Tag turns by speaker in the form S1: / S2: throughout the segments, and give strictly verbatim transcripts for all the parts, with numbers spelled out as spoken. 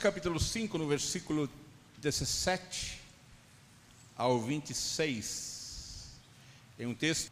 S1: capítulo cinco, no versículo dezessete ao vinte e seis. É um texto.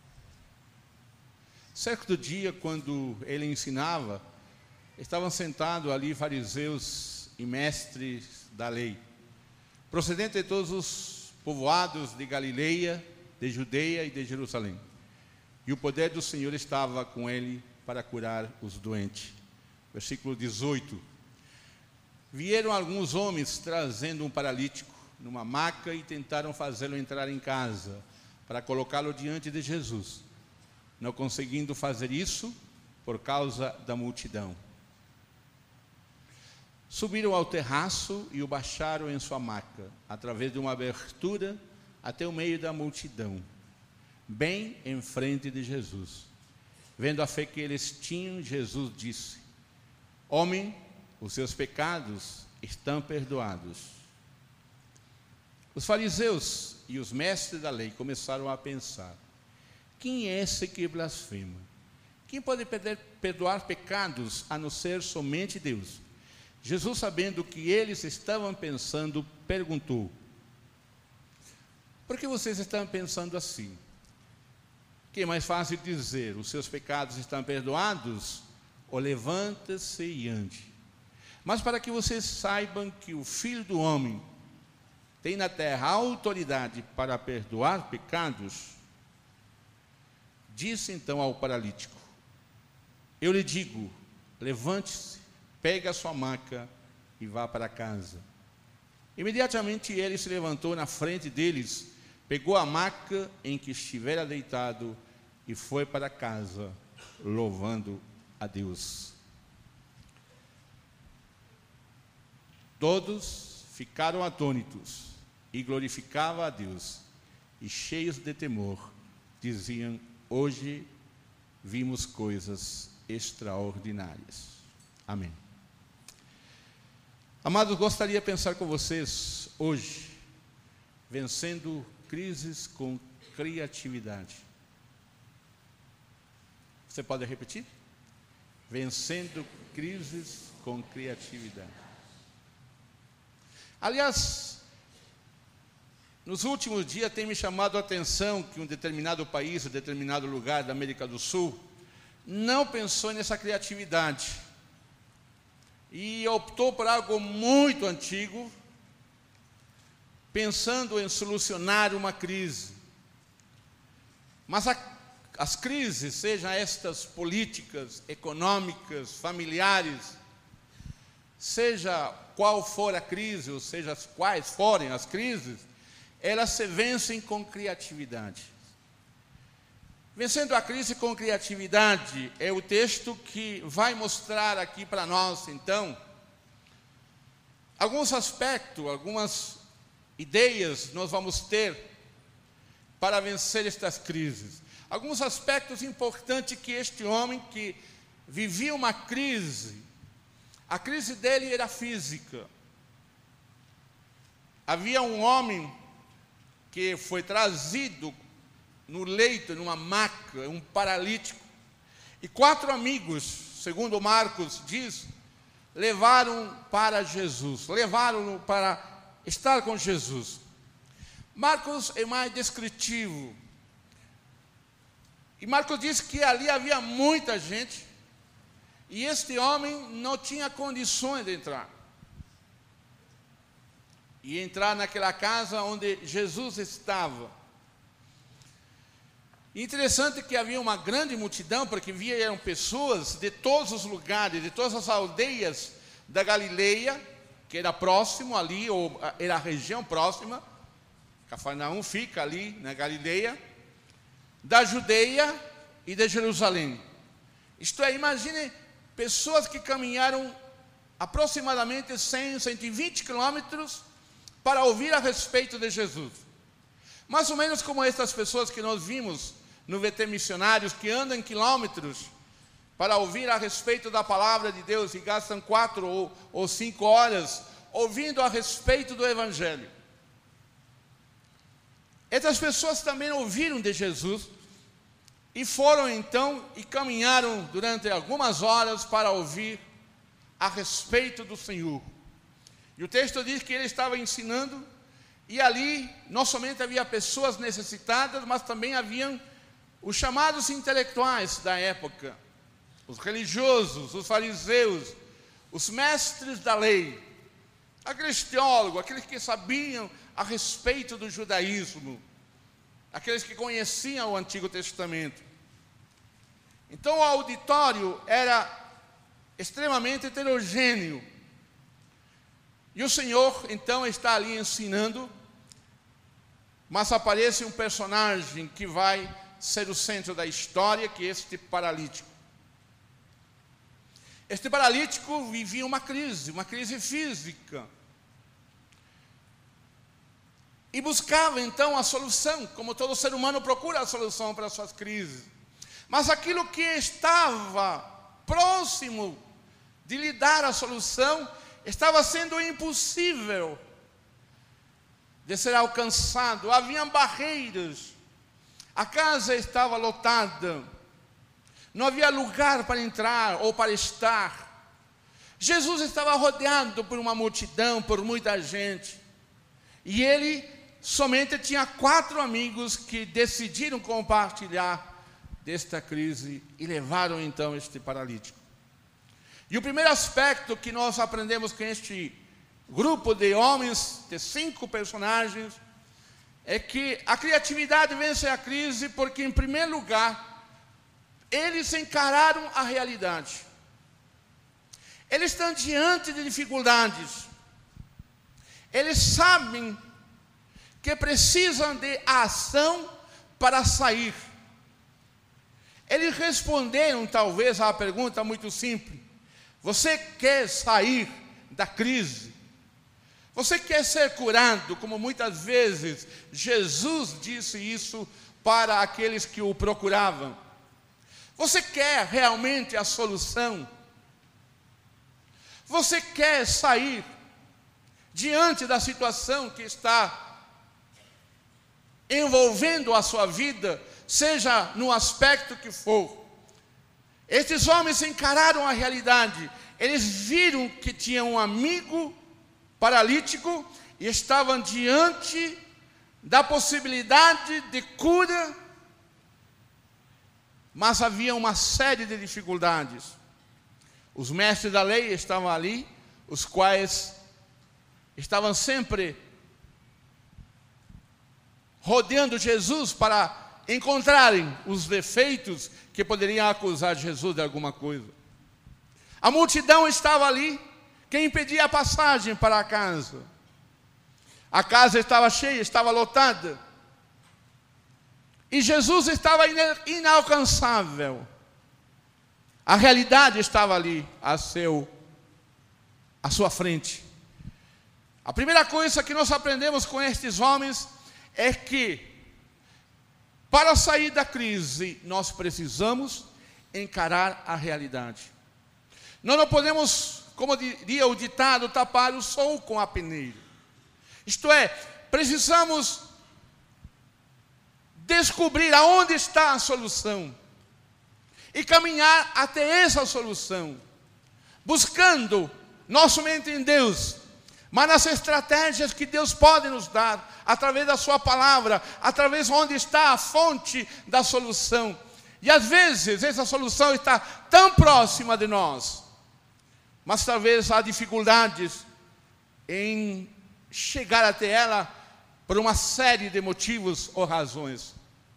S1: Certo dia, quando ele ensinava, estavam sentados ali fariseus e mestres da lei, procedentes de todos os povoados de Galileia, de Judeia e de Jerusalém. E o poder do Senhor estava com ele para curar os doentes. Versículo dezoito. Vieram alguns homens trazendo um paralítico numa maca e tentaram fazê-lo entrar em casa para colocá-lo diante de Jesus, não conseguindo fazer isso por causa da multidão. Subiram ao terraço e o baixaram em sua maca, através de uma abertura até o meio da multidão, bem em frente de Jesus. Vendo a fé que eles tinham, Jesus disse: Homem, os seus pecados estão perdoados. Os fariseus e os mestres da lei começaram a pensar: quem é esse que blasfema? Quem pode perdoar pecados a não ser somente Deus? Jesus, sabendo o que eles estavam pensando, perguntou: por que vocês estão pensando assim? Que é mais fácil dizer: os seus pecados estão perdoados, ou levanta-se e ande? Mas para que vocês saibam que o Filho do Homem tem na terra autoridade para perdoar pecados, disse então ao paralítico: eu lhe digo, levante-se, pegue a sua maca e vá para casa. Imediatamente ele se levantou na frente deles, pegou a maca em que estivera deitado e foi para casa, louvando a Deus. Todos ficaram atônitos e glorificavam a Deus, e cheios de temor, diziam: hoje vimos coisas extraordinárias. Amém. Amados, gostaria de pensar com vocês hoje, vencendo crises com criatividade. Você pode repetir? Vencendo crises com criatividade. Aliás, nos últimos dias tem me chamado a atenção que um determinado país, um determinado lugar da América do Sul, não pensou nessa criatividade e optou por algo muito antigo, pensando em solucionar uma crise. Mas a, as crises, sejam estas políticas, econômicas, familiares, seja qual for a crise, ou seja, quais forem as crises, elas se vencem com criatividade. Vencendo a crise com criatividade é o texto que vai mostrar aqui para nós, então, alguns aspectos, algumas ideias nós vamos ter para vencer estas crises. Alguns aspectos importantes que este homem que vivia uma crise, a crise dele era física. Havia um homem que foi trazido no leito, numa maca, um paralítico, e quatro amigos, segundo Marcos diz, levaram para Jesus, levaram-no para estar com Jesus. Marcos é mais descritivo, e Marcos diz que ali havia muita gente, e este homem não tinha condições de entrar, e entrar naquela casa onde Jesus estava. Interessante que havia uma grande multidão, porque vieram pessoas de todos os lugares, de todas as aldeias da Galileia, que era próximo ali, ou era a região próxima. Cafarnaum fica ali na Galileia, da Judeia e de Jerusalém. Isto é, imagine pessoas que caminharam aproximadamente cem, cento e vinte quilômetros para ouvir a respeito de Jesus. Mais ou menos como estas pessoas que nós vimos no V T Missionários, que andam quilômetros para ouvir a respeito da palavra de Deus e gastam quatro ou, ou cinco horas ouvindo a respeito do Evangelho. Essas pessoas também ouviram de Jesus e foram então e caminharam durante algumas horas para ouvir a respeito do Senhor. E o texto diz que ele estava ensinando, e ali não somente havia pessoas necessitadas, mas também haviam os chamados intelectuais da época, os religiosos, os fariseus, os mestres da lei, aqueles teólogos, aqueles que sabiam a respeito do judaísmo, aqueles que conheciam o Antigo Testamento. Então o auditório era extremamente heterogêneo. E o Senhor, então, está ali ensinando, mas aparece um personagem que vai ser o centro da história, que é este paralítico. Este paralítico vivia uma crise, uma crise física. E buscava, então, a solução, como todo ser humano procura a solução para as suas crises. Mas aquilo que estava próximo de lhe dar a solução estava sendo impossível de ser alcançado. Havia barreiras, a casa estava lotada, não havia lugar para entrar ou para estar. Jesus estava rodeado por uma multidão, por muita gente, e ele somente tinha quatro amigos que decidiram compartilhar desta crise e levaram então este paralítico. E o primeiro aspecto que nós aprendemos com este grupo de homens, de cinco personagens, é que a criatividade vence a crise porque, em primeiro lugar, eles encararam a realidade. Eles estão diante de dificuldades. Eles sabem que precisam de ação para sair. Eles responderam, talvez, a uma pergunta muito simples: você quer sair da crise? Você quer ser curado? Como muitas vezes Jesus disse isso para aqueles que o procuravam. Você quer realmente a solução? Você quer sair diante da situação que está envolvendo a sua vida, seja no aspecto que for? Estes homens encararam a realidade. Eles viram que tinham um amigo paralítico e estavam diante da possibilidade de cura, mas havia uma série de dificuldades. Os mestres da lei estavam ali, os quais estavam sempre rodeando Jesus para encontrarem os defeitos que poderiam acusar Jesus de alguma coisa. A multidão estava ali, que impedia a passagem para a casa. A casa estava cheia, estava lotada. E Jesus estava inalcançável. A realidade estava ali, a, seu, à sua frente. A primeira coisa que nós aprendemos com estes homens é que, para sair da crise, nós precisamos encarar a realidade. Nós não podemos, como diria o ditado, tapar o sol com a peneira. Isto é, precisamos descobrir aonde está a solução e caminhar até essa solução, buscando não somente em Deus, mas nas estratégias que Deus pode nos dar, através da sua palavra, através onde está a fonte da solução. E às vezes essa solução está tão próxima de nós, mas talvez há dificuldades em chegar até ela por uma série de motivos ou razões.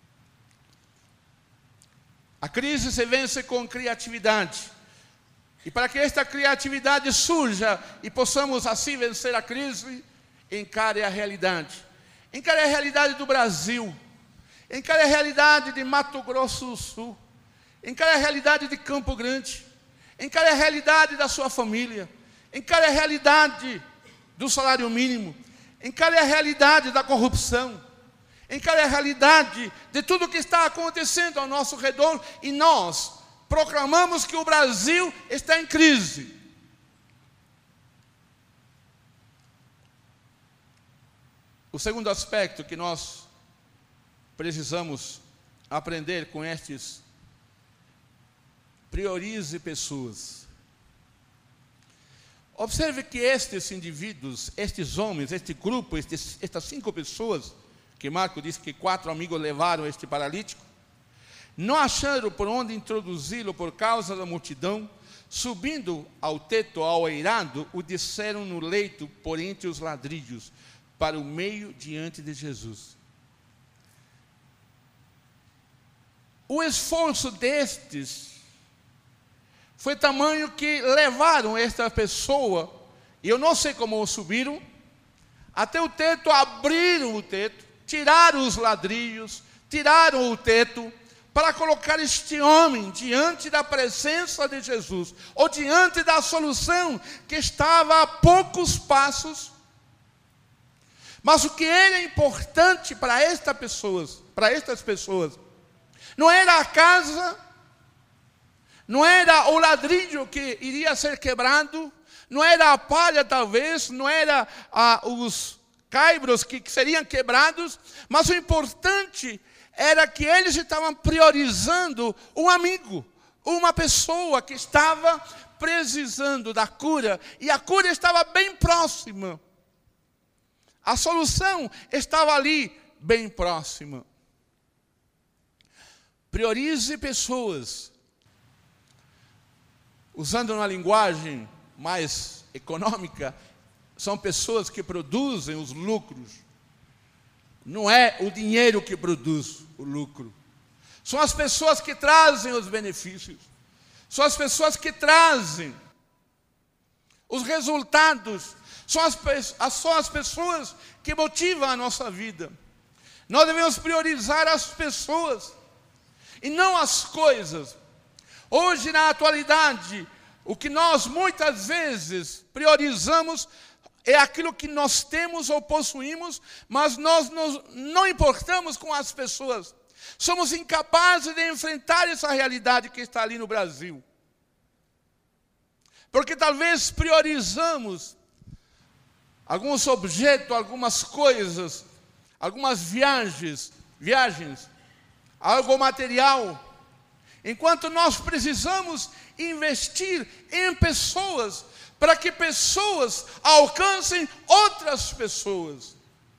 S1: A crise se vence com criatividade. E para que esta criatividade surja e possamos assim vencer a crise, encare a realidade. Encare a realidade do Brasil. Encare a realidade de Mato Grosso do Sul. Encare a realidade de Campo Grande. Encare a realidade da sua família. Encare a realidade do salário mínimo. Encare a realidade da corrupção. Encare a realidade de tudo o que está acontecendo ao nosso redor, e nós proclamamos que o Brasil está em crise. O segundo aspecto que nós precisamos aprender com estes: priorize pessoas. Observe que estes indivíduos, estes homens, este grupo, estes, estas cinco pessoas, que Marcos disse que quatro amigos levaram este paralítico, não acharam por onde introduzi-lo por causa da multidão. Subindo ao teto, ao eirado, o disseram no leito, por entre os ladrilhos, para o meio diante de Jesus. O esforço destes foi tamanho que levaram esta pessoa, e eu não sei como subiram, até o teto, abriram o teto, tiraram os ladrilhos, tiraram o teto, para colocar este homem diante da presença de Jesus, ou diante da solução que estava a poucos passos. Mas o que era importante para estas pessoas, para estas pessoas, não era a casa, não era o ladrilho que iria ser quebrado, não era a palha talvez, não era ah, os caibros que, que seriam quebrados, mas o importante era que eles estavam priorizando um amigo, uma pessoa que estava precisando da cura, e a cura estava bem próxima. A solução estava ali, bem próxima. Priorize pessoas. Usando uma linguagem mais econômica, são pessoas que produzem os lucros. Não é o dinheiro que produz o lucro. São as pessoas que trazem os benefícios. São as pessoas que trazem os resultados. São as, são as pessoas que motivam a nossa vida. Nós devemos priorizar as pessoas e não as coisas. Hoje, na atualidade, o que nós muitas vezes priorizamos é aquilo que nós temos ou possuímos, mas nós nos, não importamos com as pessoas. Somos incapazes de enfrentar essa realidade que está ali no Brasil. Porque talvez priorizamos alguns objetos, algumas coisas, algumas viagens, viagens, algo material, enquanto nós precisamos investir em pessoas, para que pessoas alcancem outras pessoas.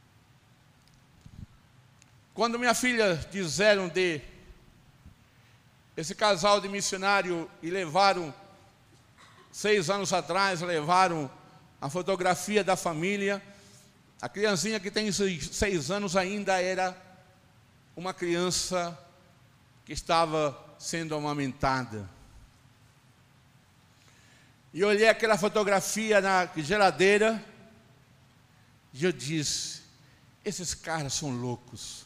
S1: Quando minha filha disseram de esse casal de missionário e levaram, seis anos atrás, levaram a fotografia da família, a criancinha que tem seis anos ainda era uma criança que estava sendo amamentada. E eu olhei aquela fotografia na geladeira e eu disse, esses caras são loucos.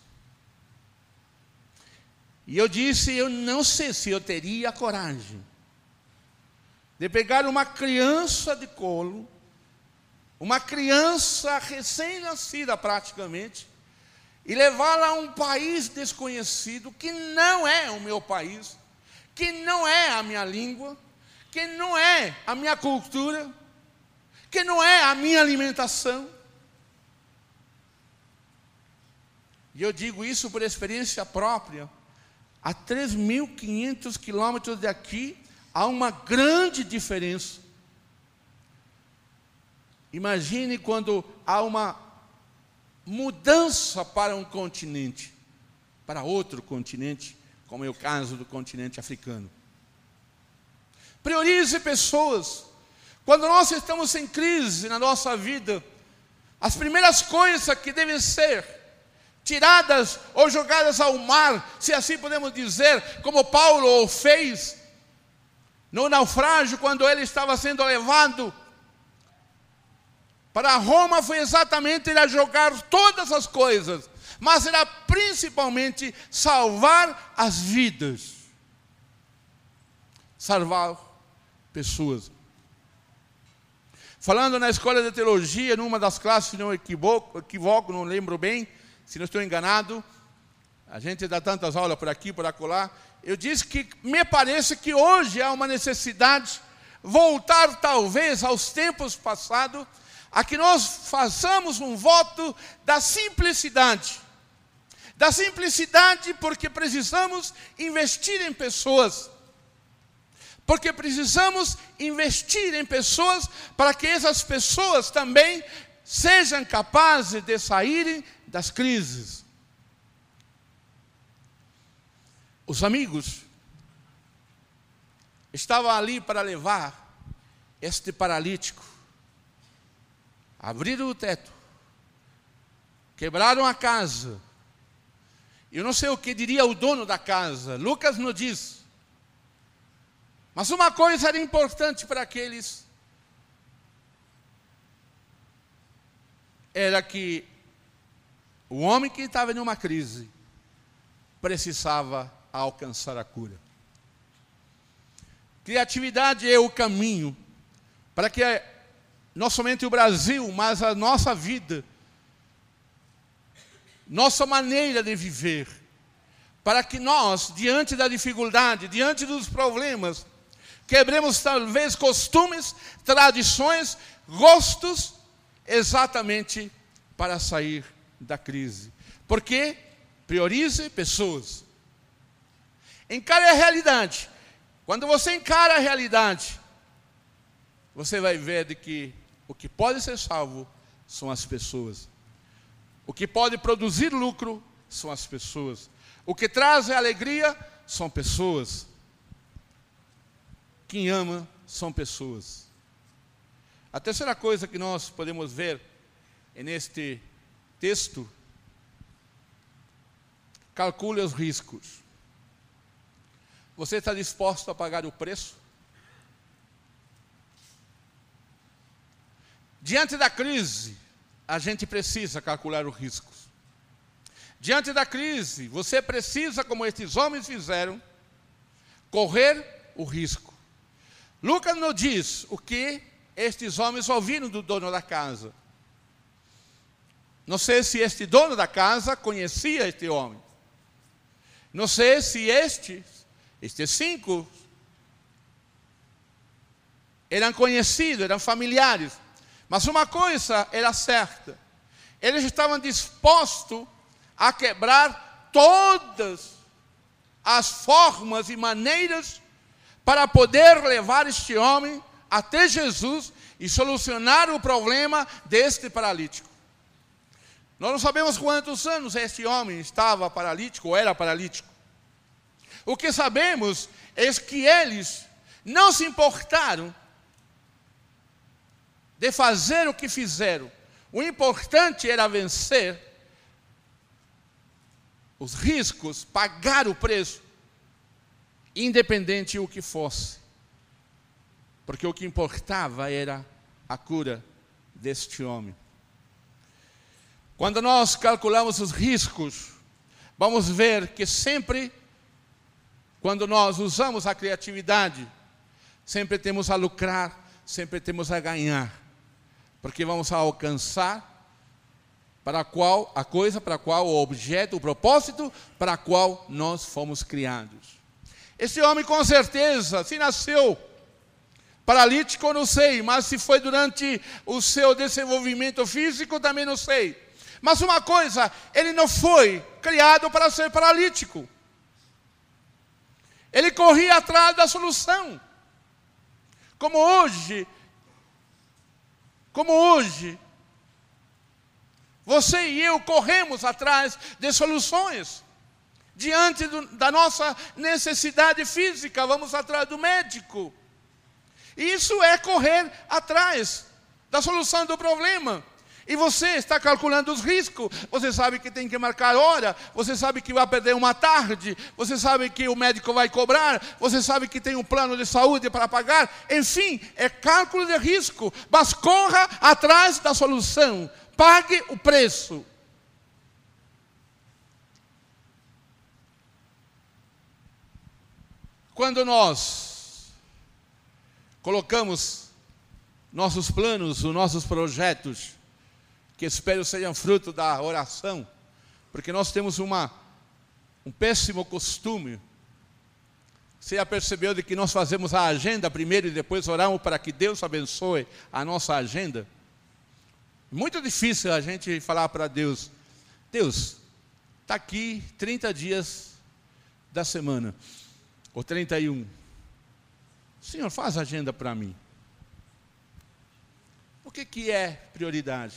S1: E eu disse, eu não sei se eu teria a coragem de pegar uma criança de colo, uma criança recém-nascida praticamente, e levá-la a um país desconhecido, que não é o meu país, que não é a minha língua, que não é a minha cultura, que não é a minha alimentação. E eu digo isso por experiência própria. A três mil e quinhentos quilômetros daqui, há uma grande diferença. Imagine quando há uma mudança para um continente, para outro continente, como é o caso do continente africano. Priorize pessoas. Quando nós estamos em crise na nossa vida, as primeiras coisas que devem ser tiradas ou jogadas ao mar, se assim podemos dizer, como Paulo fez no naufrágio, quando ele estava sendo levado para Roma, foi exatamente ele a jogar todas as coisas, mas era principalmente salvar as vidas, salvar pessoas. Falando na escola de teologia, numa das classes, se não equivoco, equivoco, não lembro bem, se não estou enganado, a gente dá tantas aulas por aqui, por acolá, eu disse que me parece que hoje há uma necessidade voltar talvez aos tempos passados, a que nós façamos um voto da simplicidade. Da simplicidade porque precisamos investir em pessoas. Porque precisamos investir em pessoas para que essas pessoas também sejam capazes de saírem das crises. Os amigos estavam ali para levar este paralítico. Abriram o teto, quebraram a casa. Eu não sei o que diria o dono da casa, Lucas não diz. Mas uma coisa era importante para aqueles, era que o homem que estava em uma crise precisava alcançar a cura. Criatividade é o caminho para que não somente o Brasil, mas a nossa vida, nossa maneira de viver, para que nós, diante da dificuldade, diante dos problemas, quebremos talvez costumes, tradições, gostos, exatamente para sair da crise. Porque priorize pessoas. Encare a realidade. Quando você encara a realidade, você vai ver de que o que pode ser salvo são as pessoas. O que pode produzir lucro são as pessoas. O que traz alegria são pessoas. Quem ama são pessoas. A terceira coisa que nós podemos ver neste texto, calcule os riscos. Você está disposto a pagar o preço? Diante da crise, a gente precisa calcular os riscos. Diante da crise, você precisa, como estes homens fizeram, correr o risco. Lucas nos diz o que estes homens ouviram do dono da casa. Não sei se este dono da casa conhecia este homem. Não sei se estes, estes cinco, eram conhecidos, eram familiares. Mas uma coisa era certa. Eles estavam dispostos a quebrar todas as formas e maneiras para poder levar este homem até Jesus e solucionar o problema deste paralítico. Nós não sabemos quantos anos este homem estava paralítico ou era paralítico. O que sabemos é que eles não se importaram de fazer o que fizeram. O importante era vencer os riscos, pagar o preço, independente o que fosse. Porque o que importava era a cura deste homem. Quando nós calculamos os riscos, vamos ver que sempre, quando nós usamos a criatividade, sempre temos a lucrar, sempre temos a ganhar. Porque vamos alcançar para a qual, a coisa para a qual, o objeto, o propósito para a qual nós fomos criados. Esse homem com certeza, se nasceu paralítico, eu não sei, mas se foi durante o seu desenvolvimento físico, também não sei. Mas uma coisa, ele não foi criado para ser paralítico. Ele corria atrás da solução. Como hoje, como hoje, você e eu corremos atrás de soluções. Diante do, da nossa necessidade física, vamos atrás do médico. Isso é correr atrás da solução do problema. E você está calculando os riscos. Você sabe que tem que marcar hora. Você sabe que vai perder uma tarde. Você sabe que o médico vai cobrar. Você sabe que tem um plano de saúde para pagar. Enfim, é cálculo de risco. Mas corra atrás da solução. Pague o preço. Quando nós colocamos nossos planos, os nossos projetos, que espero sejam fruto da oração, porque nós temos uma, um péssimo costume. Você já percebeu de que nós fazemos a agenda primeiro e depois oramos para que Deus abençoe a nossa agenda? Muito difícil a gente falar para Deus, Deus, está aqui trinta dias da semana, ou trinta e um. Senhor, faz agenda para mim. O que, que é prioridade?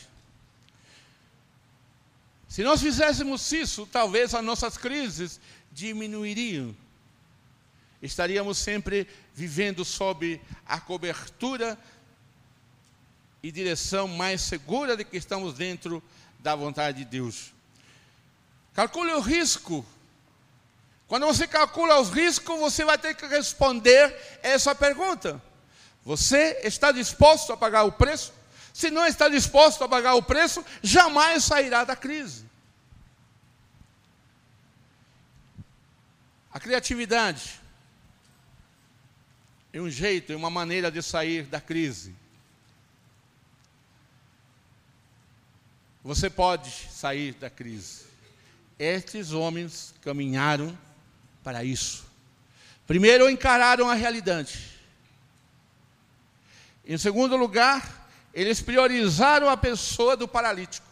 S1: Se nós fizéssemos isso, talvez as nossas crises diminuiriam. Estaríamos sempre vivendo sob a cobertura e direção mais segura de que estamos dentro da vontade de Deus. Calcule o risco. Quando você calcula os riscos, você vai ter que responder essa pergunta. Você está disposto a pagar o preço? Se não está disposto a pagar o preço, jamais sairá da crise. A criatividade é um jeito, é uma maneira de sair da crise. Você pode sair da crise. Estes homens caminharam para isso. Primeiro, encararam a realidade. Em segundo lugar, eles priorizaram a pessoa do paralítico.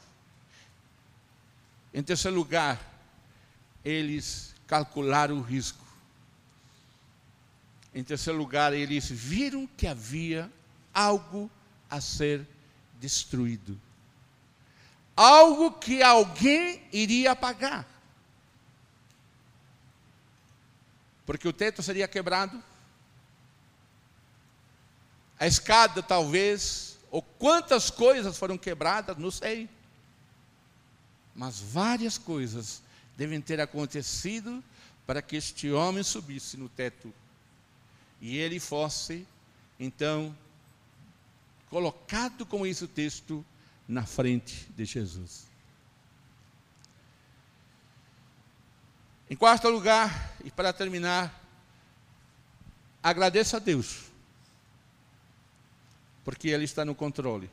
S1: Em terceiro lugar, eles calcularam o risco. Em terceiro lugar, eles viram que havia algo a ser destruído. Algo que alguém iria pagar. Porque o teto seria quebrado. A escada talvez, ou quantas coisas foram quebradas, não sei. Mas várias coisas devem ter acontecido para que este homem subisse no teto. E ele fosse, então, colocado, como diz o texto, na frente de Jesus. Em quarto lugar, e para terminar, agradeça a Deus, porque Ele está no controle.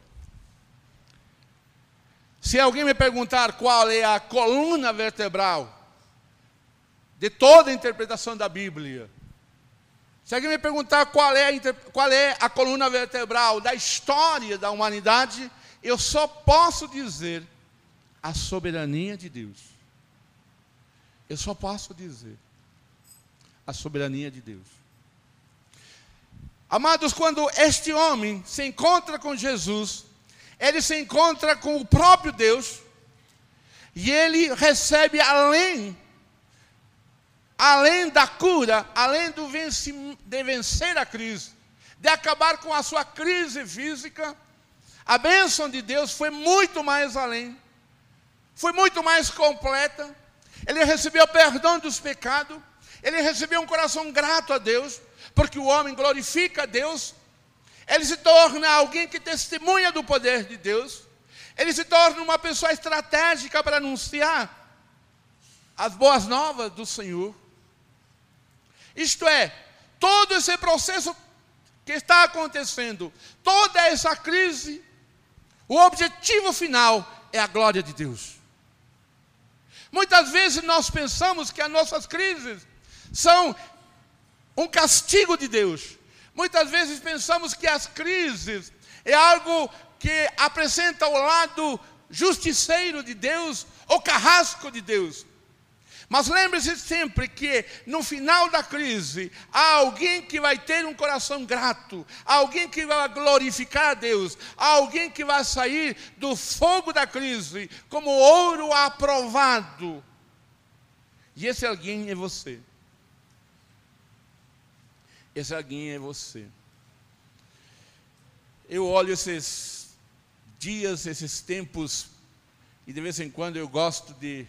S1: Se alguém me perguntar qual é a coluna vertebral de toda a interpretação da Bíblia, se alguém me perguntar qual é, a, qual é a coluna vertebral da história da humanidade, eu só posso dizer a soberania de Deus. Eu só posso dizer a soberania de Deus. Amados, quando este homem se encontra com Jesus, ele se encontra com o próprio Deus, e ele recebe além, além da cura, além do venci, de vencer a crise, de acabar com a sua crise física, a bênção de Deus foi muito mais além, foi muito mais completa. Ele recebeu perdão dos pecados, ele recebeu um coração grato a Deus, porque o homem glorifica a Deus, ele se torna alguém que testemunha do poder de Deus, ele se torna uma pessoa estratégica para anunciar as boas novas do Senhor. Isto é, todo esse processo que está acontecendo, toda essa crise, o objetivo final é a glória de Deus. Muitas vezes nós pensamos que as nossas crises são um castigo de Deus. Muitas vezes pensamos que as crises é algo que apresenta o lado justiceiro de Deus, ou carrasco de Deus. Mas lembre-se sempre que no final da crise, há alguém que vai ter um coração grato, há alguém que vai glorificar a Deus, há alguém que vai sair do fogo da crise como ouro aprovado. E esse alguém é você. Esse alguém é você. Eu olho esses dias, esses tempos, e de vez em quando eu gosto de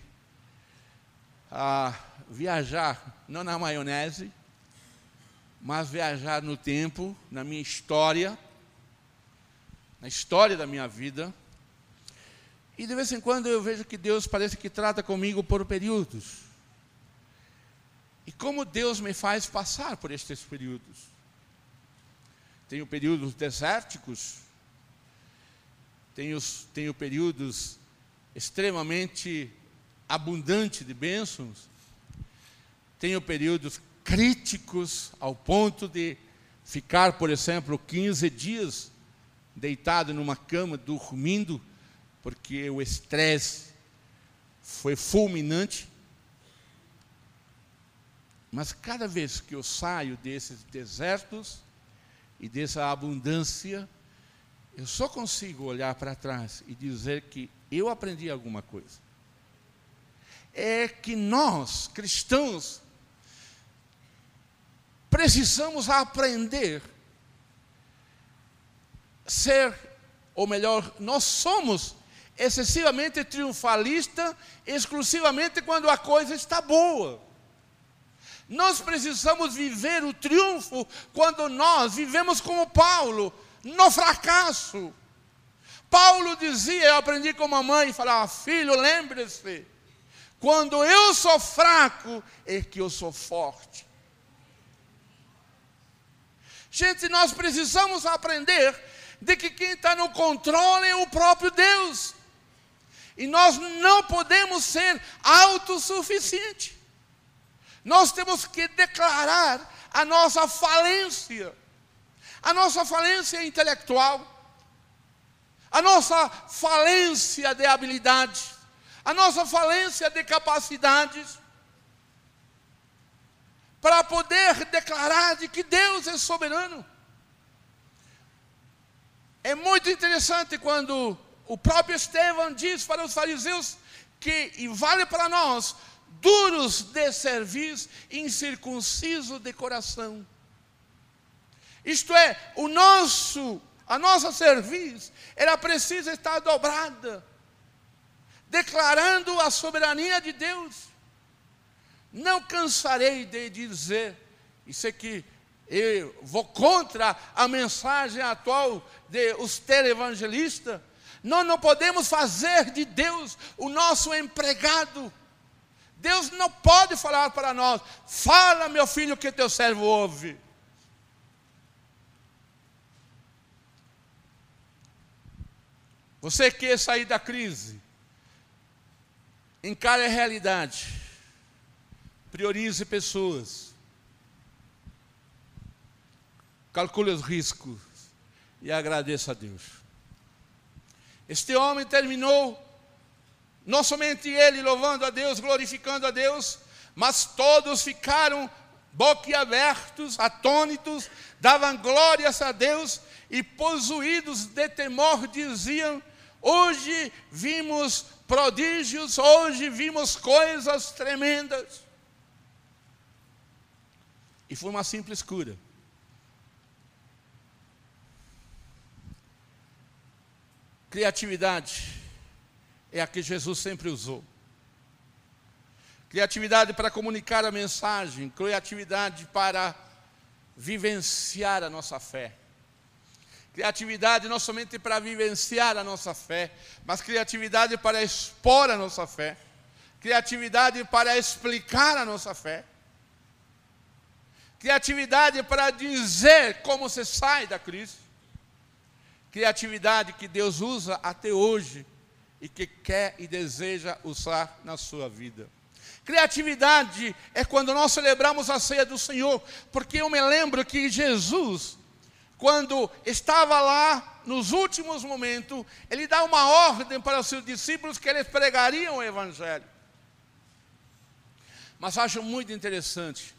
S1: a viajar, não na maionese, mas viajar no tempo, na minha história, na história da minha vida. E de vez em quando eu vejo que Deus parece que trata comigo por períodos. E como Deus me faz passar por estes períodos? Tenho períodos desérticos, tenho, tenho períodos extremamente abundante de bênçãos, tenho períodos críticos ao ponto de ficar, por exemplo, quinze dias deitado numa cama, dormindo, porque o estresse foi fulminante. Mas cada vez que eu saio desses desertos, e dessa abundância, eu só consigo olhar para trás e dizer que eu aprendi alguma coisa. É que nós, cristãos, precisamos aprender a ser, ou melhor, nós somos excessivamente triunfalistas, exclusivamente quando a coisa está boa. Nós precisamos viver o triunfo quando nós vivemos como Paulo, no fracasso. Paulo dizia, eu aprendi com a mamãe, falava, filho, lembre-se, quando eu sou fraco, é que eu sou forte. Gente, nós precisamos aprender de que quem está no controle é o próprio Deus. E nós não podemos ser autossuficientes. Nós temos que declarar a nossa falência. A nossa falência intelectual. A nossa falência de habilidades. A nossa falência de capacidades. Para poder declarar de que Deus é soberano. É muito interessante quando o próprio Estevão diz para os fariseus que, e vale para nós, duros de cerviz, incircunciso de coração. Isto é, o nosso, a nossa cerviz, ela precisa estar dobrada, declarando a soberania de Deus. Não cansarei de dizer, isso aqui, eu vou contra a mensagem atual dos televangelistas. Nós não podemos fazer de Deus o nosso empregado. Deus não pode falar para nós, fala, meu filho, que teu servo ouve. Você quer sair da crise? Encare a realidade. Priorize pessoas. Calcule os riscos e agradeça a Deus. Este homem terminou, não somente ele louvando a Deus, glorificando a Deus, mas todos ficaram boquiabertos, atônitos, davam glórias a Deus e possuídos de temor diziam, hoje vimos prodígios, hoje vimos coisas tremendas. E foi uma simples cura. Criatividade é a que Jesus sempre usou. Criatividade para comunicar a mensagem, criatividade para vivenciar a nossa fé. Criatividade não somente para vivenciar a nossa fé, mas criatividade para expor a nossa fé. Criatividade para explicar a nossa fé. Criatividade para dizer como se sai da crise. Criatividade que Deus usa até hoje e que quer e deseja usar na sua vida. Criatividade é quando nós celebramos a ceia do Senhor, porque eu me lembro que Jesus, quando estava lá nos últimos momentos, ele dá uma ordem para os seus discípulos que eles pregariam o Evangelho. Mas acho muito interessante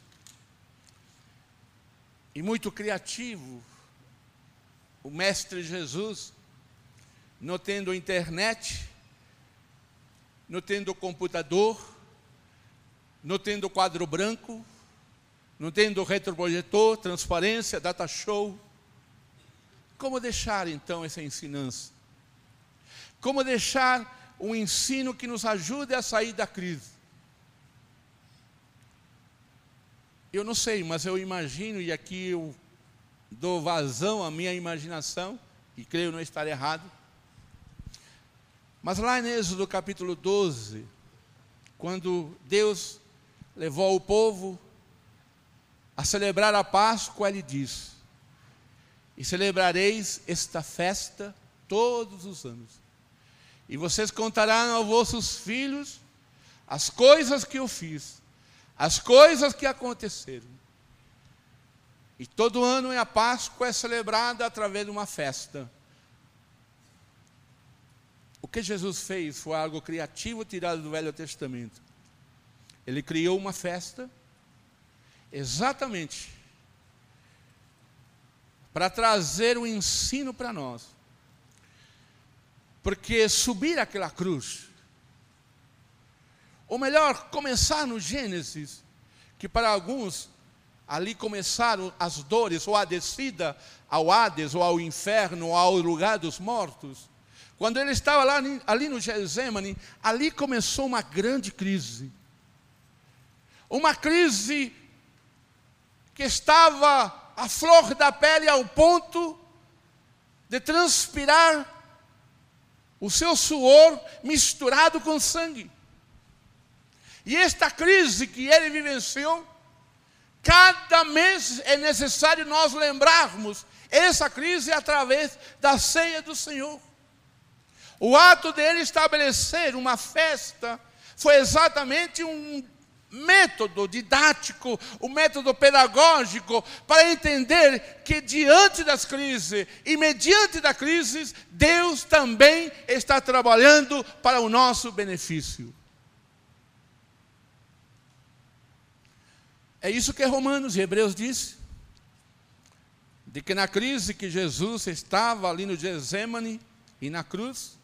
S1: e muito criativo o Mestre Jesus, não tendo internet, não tendo computador, não tendo quadro branco, não tendo retroprojetor, transparência, data show. Como deixar então essa ensinança? Como deixar um ensino que nos ajude a sair da crise? Eu não sei, mas eu imagino, e aqui eu dou vazão à minha imaginação, e creio não estar errado. Mas lá em Êxodo capítulo doze, quando Deus levou o povo a celebrar a Páscoa, Ele diz, e celebrareis esta festa todos os anos, e vocês contarão aos vossos filhos as coisas que eu fiz, as coisas que aconteceram. E todo ano a Páscoa é celebrada através de uma festa. O que Jesus fez foi algo criativo tirado do Velho Testamento. Ele criou uma festa exatamente para trazer um ensino para nós. Porque subir aquela cruz, ou melhor, começar no Gênesis, que para alguns ali começaram as dores, ou a descida ao Hades, ou ao inferno, ou ao lugar dos mortos. Quando ele estava lá, ali no Getsemane, ali começou uma grande crise. Uma crise que estava à flor da pele ao ponto de transpirar o seu suor misturado com sangue. E esta crise que ele vivenciou, cada mês é necessário nós lembrarmos essa crise através da ceia do Senhor. O ato dele estabelecer uma festa foi exatamente um método didático, um método pedagógico para entender que diante das crises e mediante da crise, Deus também está trabalhando para o nosso benefício. É isso que Romanos e Hebreus diz, de que na crise que Jesus estava ali no Getsemane e na cruz,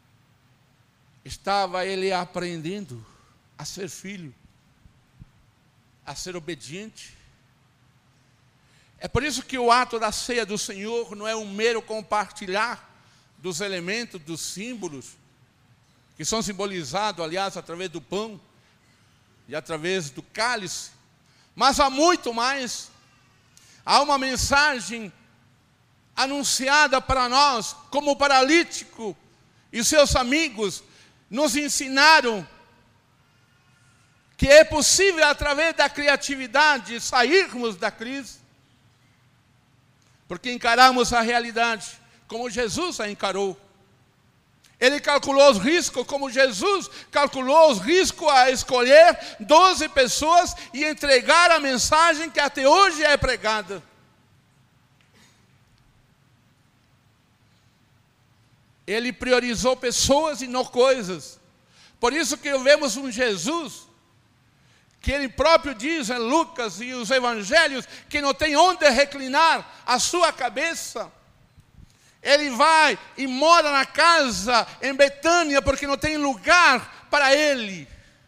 S1: estava ele aprendendo a ser filho, a ser obediente. É por isso que o ato da ceia do Senhor não é um mero compartilhar dos elementos, dos símbolos, que são simbolizados, aliás, através do pão e através do cálice, mas há muito mais. Há uma mensagem anunciada para nós, como o paralítico e seus amigos nos ensinaram que é possível, através da criatividade, sairmos da crise, porque encaramos a realidade como Jesus a encarou. Ele calculou os riscos como Jesus calculou os riscos a escolher doze pessoas e entregar a mensagem que até hoje é pregada. Ele priorizou pessoas e não coisas. Por isso que vemos um Jesus que ele próprio diz em Lucas e os evangelhos que não tem onde reclinar a sua cabeça. Ele vai e mora na casa em Betânia porque não tem lugar para ele.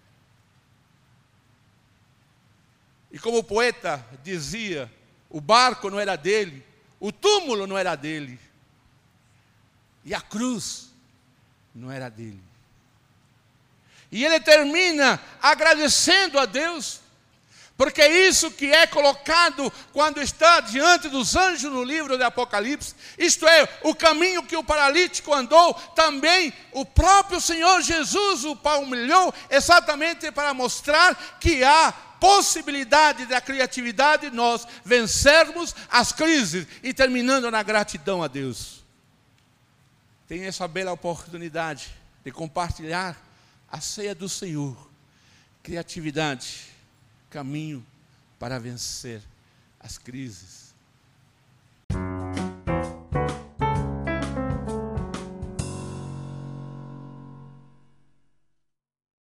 S1: E como o poeta dizia, o barco não era dele, o túmulo não era dele, e a cruz não era dele. E ele termina agradecendo a Deus, porque é isso que é colocado quando está diante dos anjos no livro de Apocalipse. Isto é, o caminho que o paralítico andou, também o próprio Senhor Jesus o palmilhou, exatamente para mostrar que há possibilidade da criatividade nós vencermos as crises e terminando na gratidão a Deus. Tem essa bela oportunidade de compartilhar a ceia do Senhor, criatividade, caminho para vencer as crises.